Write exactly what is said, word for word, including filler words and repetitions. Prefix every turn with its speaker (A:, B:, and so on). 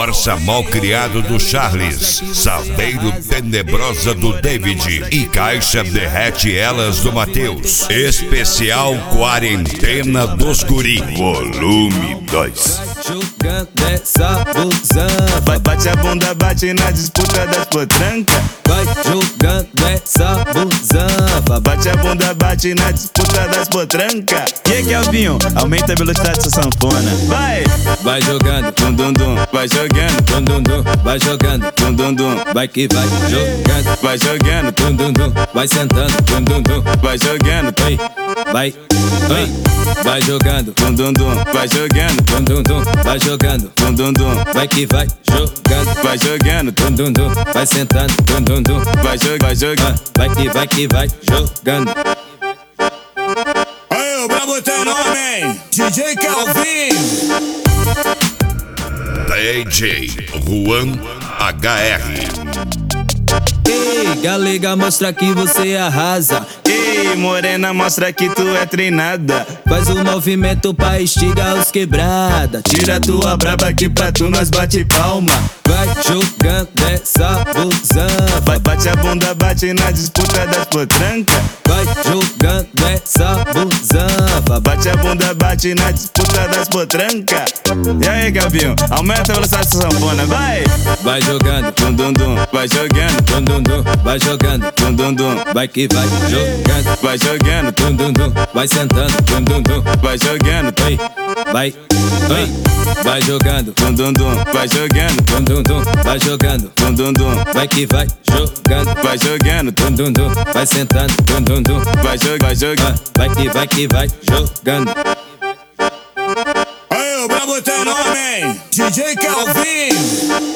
A: Corsa mal criado do Charles, Saveiro tenebrosa do David e Caixa derrete elas do Matheus. Especial Quarentena dos Guri, volume dois.
B: Jogando essa busanfa,
C: Bate a bunda, bate na disputa das potrancas.
B: vai jogando essa busanfa,
C: Bate a bunda, bate na disputa das potrancas. E aí, Kelvinho, aumenta a velocidade dessa sanfona. Vai!
B: vai jogando,
C: Dum dum dum, vai jogando.
B: dum dum dum, vai jogando,
C: Dum dum dum,
B: vai que vai jogando,
C: vai jogando.
B: dum dum dum, vai sentando, dum dum dum,
C: Vai jogando.
B: vai, vai, vai, vai jogando,
C: Dum dum dum, vai jogando.
B: dum dum dum, vai jogando,
C: Dum dum dum,
B: vai que vai jogando,
C: vai jogando.
B: dum dum dum, vai sentando, dum dum dum,
C: Vai jogando, vai
B: ah,
C: jogando.
B: vai que vai que vai jogando.
C: Aí, o brabo tem nome, D J Calvin.
A: D J Juan H R.
B: Ei, galega, mostra que você arrasa.
C: Ei, morena, mostra que tu é treinada.
B: Faz o movimento pra estigar os quebrada.
C: Tira tua braba aqui pra tu, nós bate palma.
B: Vai jogando essa busanfa,
C: Vai, bate a bunda, bate na disputa das potrancas.
B: vai jogando essa busanfa,
C: Bate a bunda, bate na disputa das potrancas. E aí, Gavinho, aumenta a velocidade dessa sanfona, vai!
B: vai jogando,
C: Dum dum dum, vai jogando.
B: dum dum dum, vai jogando,
C: Dum dum dum,
B: vai que vai jogando,
C: vai jogando.
B: dum dum dum, vai sentando, dum dum dum,
C: Vai jogando.
B: vai, vai, vai, vai jogando,
C: Dum dum dum, vai jogando.
B: dum dum dum, vai jogando,
C: Dum dum dum,
B: vai que vai jogando,
C: vai jogando.
B: dum dum dum, vai sentando, dum dum dum,
C: Vai jogando, vai
B: ah,
C: jogando.
B: vai que vai que vai jogando.
C: Aí, o brabo tem nome, D J Calvin.